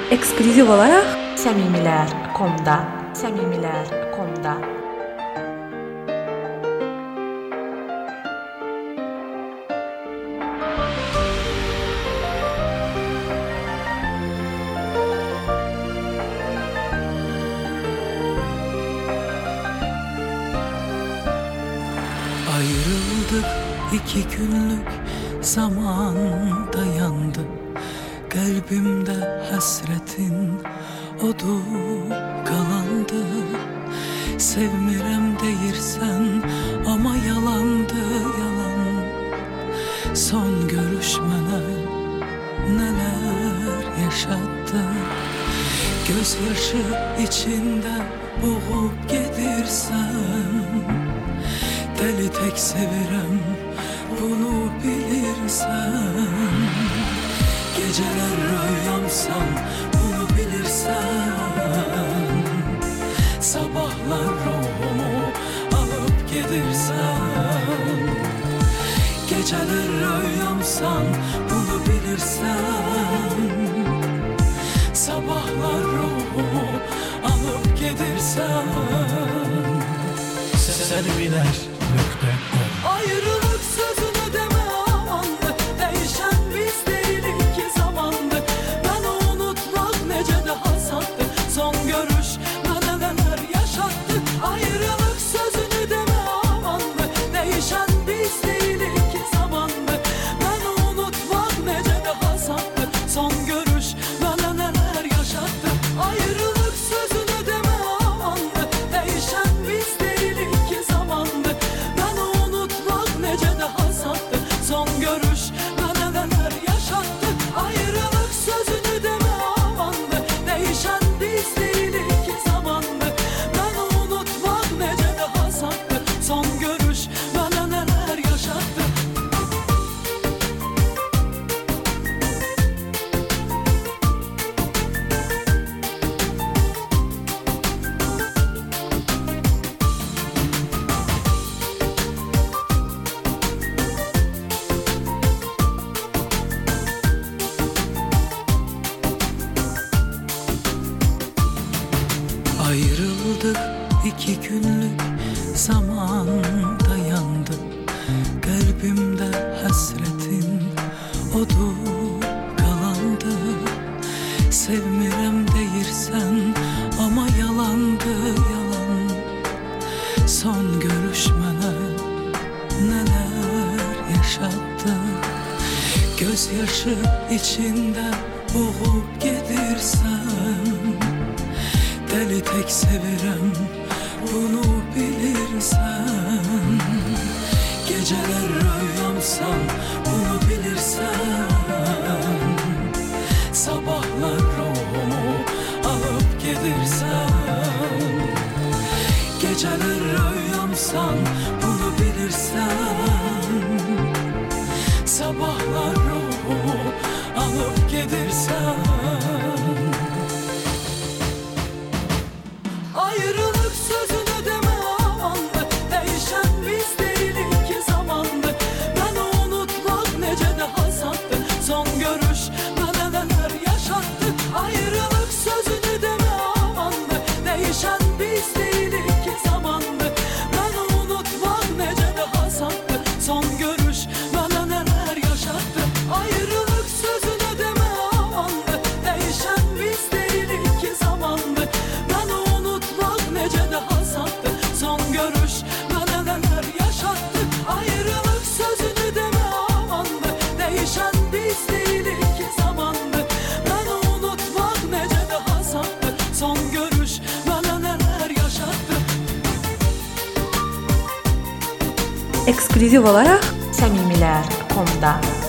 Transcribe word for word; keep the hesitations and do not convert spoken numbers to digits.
Eksklüziv olarak Samimiler nokta com'da Samimiler nokta com'da Ayrıldık iki günlük zaman dayandı. Kalbimde hasretin odu kalandı. Sevmirem deyirsen ama yalandı yalan. Son görüşmene neler yaşattı. Gözyaşı içinde boğup gedirsen, deli tek sevirem bunu bilirsen. Geceler rüyamsan bunu bilirsen. Sabahlar ruhumu alıp gidirsen. Geceler rüyamsan bunu bilirsen. Sabahlar ruhumu alıp gidirsen. Sevgiler nokta com. Ayrılık sözünü deme amandı. Değişen biz değilik ki zamandı. Beni unutmak nece de hasattı. Son görüş bana neler yaşattı. Ayrılık sözünü deme amandı. Değişen biz değilik ki zamandı. Beni unutmak nece de hasattı. Son görüş bana neler yaşattı. Ayrılık sözünü deme amandı. Değişen biz değilik ki zamandı. Beni unutmak nece de hasattı. Son görüş bana neler yaşattı. Ayrılık sözünü deme amandı. Değişen biz değilik ki zamandı. Beni unutmak nece de hasattı. Son görüş bana neler yaşattı. Ayrıldık iki günlük zaman dayandı. Kalbimde hasretin odu kalandı. Sevmirem deyirsen ama yalandı yalan. Son görüşmene neler yaşattı. Gözyaşı içinde boğup gedirsen, deli tek sevirem bunu bilirsen. Geceler rüyamsan bunu bilirsen. Sabahlar ruhumu alıp gidirsen. Geceler rüyamsan bunu bilirsen. Sabahlar ruhumu alıp gidirsen. Ayrılık sözünü deme amandı. Değişen biz değilik ki zamandı. Beni unutmak nece de hasattı. Son görüş bana neler yaşattı. Ayrılık sözünü deme amandı. Değişen biz değilik ki zamandı. Beni unutmak nece de hasattı. Son görüş bana neler yaşattı. Ayrılık sözünü deme amandı. Değişen biz değilik ki zamandı. Beni unutmak nece de hasattı. Son görüş bana neler yaşattı. Ayrılık sözünü deme amandı. Değişen biz değilik ki zamandı. Beni unutmak nece de hasattı. Son görüş bana neler yaşattı. eksklüziv olarak Samimiler nokta com'da